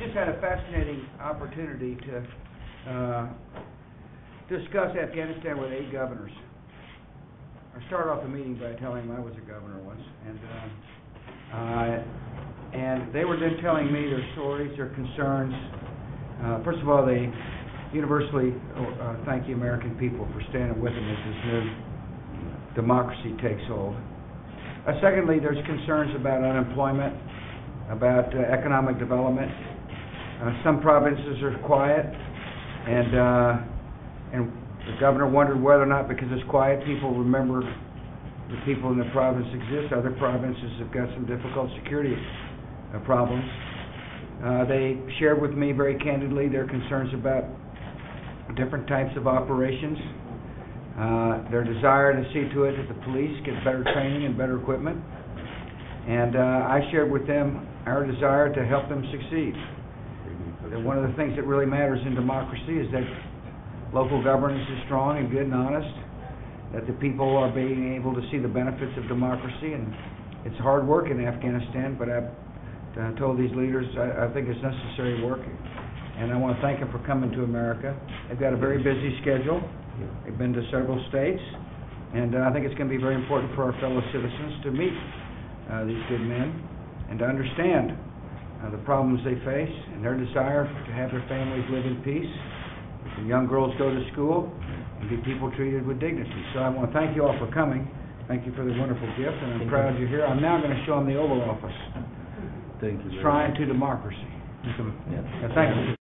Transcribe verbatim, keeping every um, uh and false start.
just had a fascinating opportunity to uh, discuss Afghanistan with eight governors. I started off the meeting by telling them I was a governor once, and uh, uh, and they were then telling me their stories, their concerns. Uh, first of all, they universally uh, thank the American people for standing with them as this new democracy takes hold. Uh, secondly, there's concerns about unemployment, about uh, economic development. Uh, some provinces are quiet, and uh, and the governor wondered whether or not, because it's quiet, people remember the people in the province exist. Other provinces have got some difficult security uh, problems. Uh, they shared with me very candidly their concerns about different types of operations, uh, their desire to see to it that the police get better training and better equipment. And uh, I shared with them our desire to help them succeed. That one of the things that really matters in democracy is that local governance is strong and good and honest, that the people are being able to see the benefits of democracy. And it's hard work in Afghanistan, but I've uh, told these leaders I, I think it's necessary work. And I want to thank them for coming to America. They've got a very busy schedule. They've been to several states. And uh, I think it's going to be very important for our fellow citizens to meet uh, these good men and to understand uh, the problems they face and their desire to have their families live in peace, that the young girls go to school, and be people treated with dignity. So I want to thank you all for coming. Thank you for the wonderful gift, and I'm proud you're here. I'm now going to show them the Oval Office. Thank you. Shrine to democracy. Yeah. Thank you.